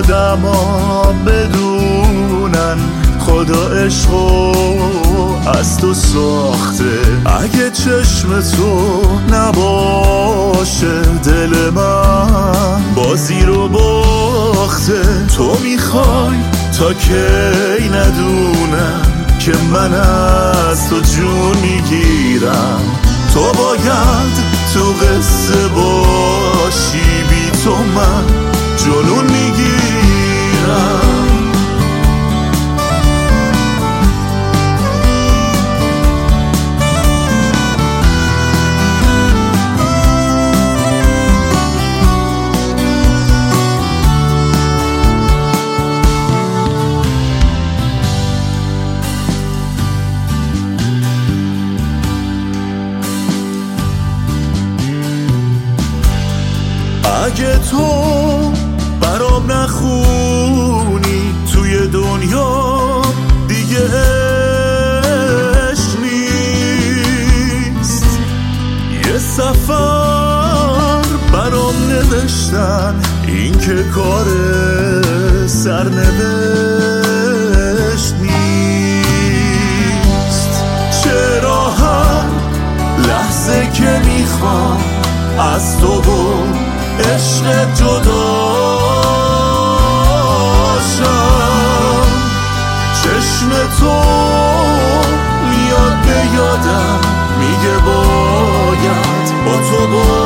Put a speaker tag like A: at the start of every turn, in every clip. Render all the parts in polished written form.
A: آدما بدونن خدا عشقو از تو ساخته. اگه چشم تو نباشه دل من بازی رو باخته. تو میخوای تا کی ندونم که من از تو جون میگیرم. تو باید تو قصه باشی، بی تو من جنون میگیرم. اگه تو برام نخونی توی دنیا دیگه عشق نیست. یه سفر برام نوشتن، این که کار سرنوشت نیست. چرا هر لحظه که میخوام از تو عشق جداشم، چشم تو میاد به یادم، میگه باید با تو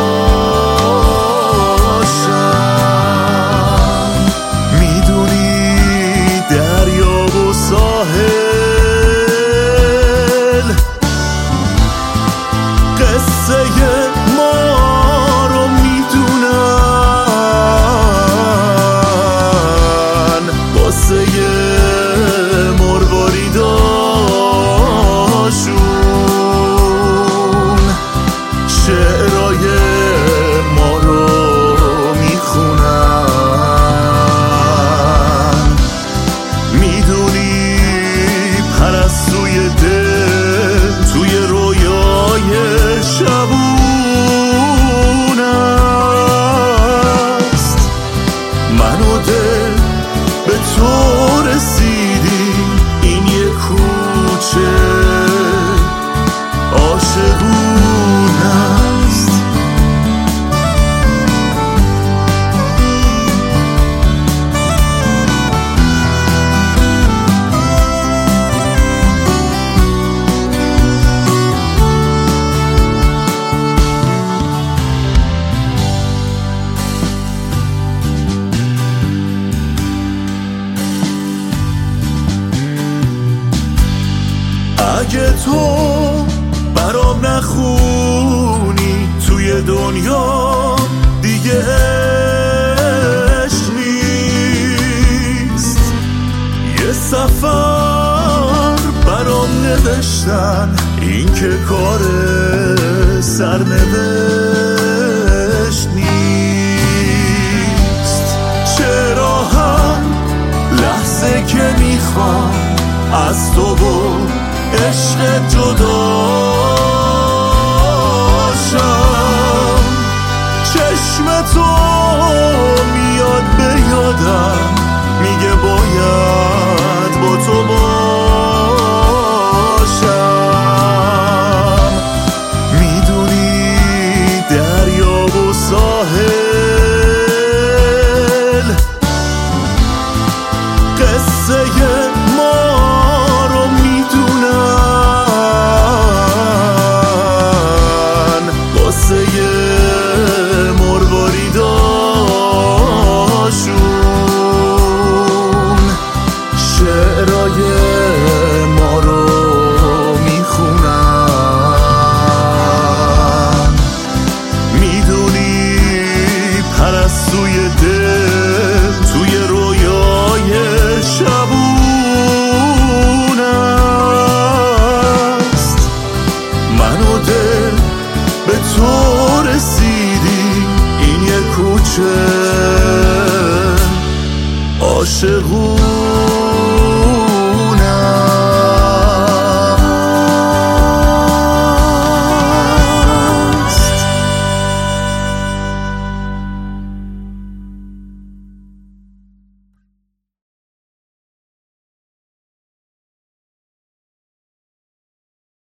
A: باشم. میدونی دریا و ساحل قصه ما شعرهای ما رو میخونن. میدونی پرستوی دل توی رویای شبون است. من و دل به تو رسیدیم، این یه کوچه عاشقون است. اگه تو برام نخونی توی دنیا دیگه عشق نیست. یه سفر برام نوشتن، این که کار سرنوشت نیست. چرا هر لحظه که میخوام از تو عشق جداشم، چشم تو میاد به یادم، میگه باید با تو باشم. میدونی دریا و ساحل قصه ما رو میدونن. قصه مروریداشون شعرهای ما رو میخونن. میدونی پرستوی دل توی رویای شبون است. من و دل به تو رسیدیم، این یه کوچه عاشقون